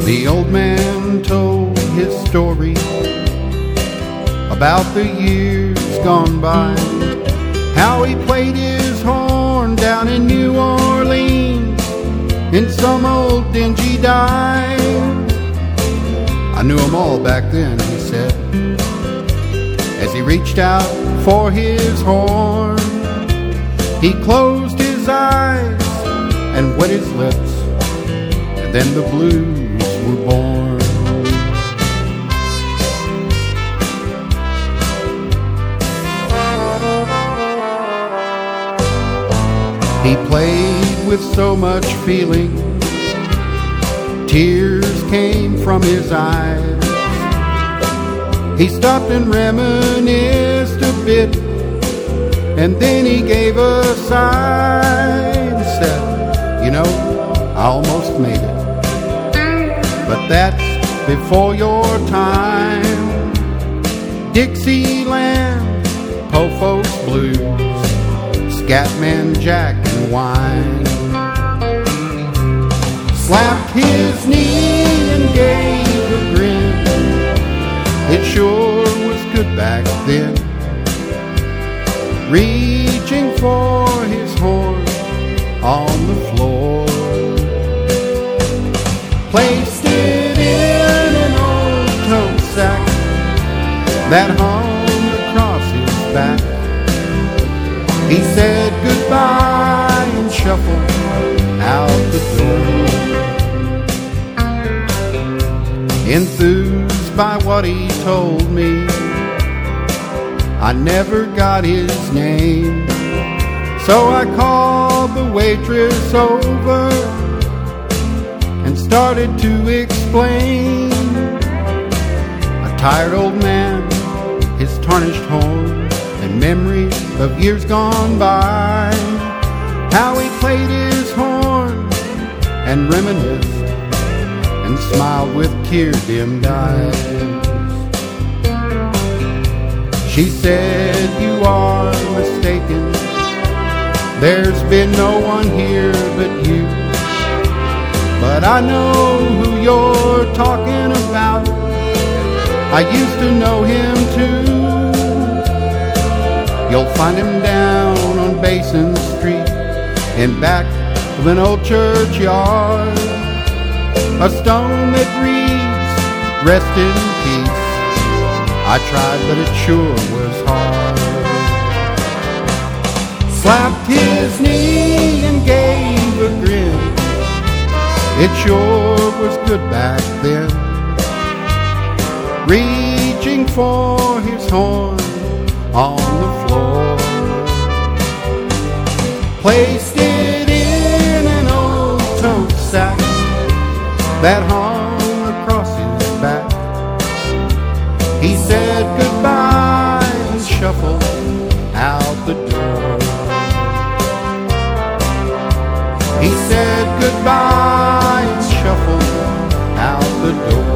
The old man told his story about the years gone by, how he played his horn down in New Orleans in some old dingy dive. I knew 'em all back then, he said, as he reached out for his horn. He closed his eyes and wet his lips, and then the blues were born. He played with so much feeling, tears came from his eyes. He stopped and reminisced a bit, and then he gave a sigh and said, "You know, I almost made it, but that's before your time. Dixieland, po folks blues, Scatman Jack and wine." Slapped his knee and gave a grin. It sure was good back then. Reaching for his horn on the floor, placed it in an old tote sack that hung across his back. He said goodbye and shuffled out the door. Enthused by what he told me, I never got his name, so I called the waitress over and started to explain. A tired old man, his tarnished horn, and memories of years gone by, how he played his horn and reminisced and smiled with tear-dimmed eyes. She said, "You are mistaken, there's been no one here but you. But I know who you're talking about, I used to know him too. You'll find him down on Basin Street, in back of an old churchyard, a stone that reads, 'Rest in peace.' I tried, but it sure was hard." Slapped his knee and gave a grin. It sure was good back then. Reaching for his horn on the floor, placed it in an old tote sack that hung across his back. He said goodbye and shuffled out the door. He said goodbye and shuffled out the door.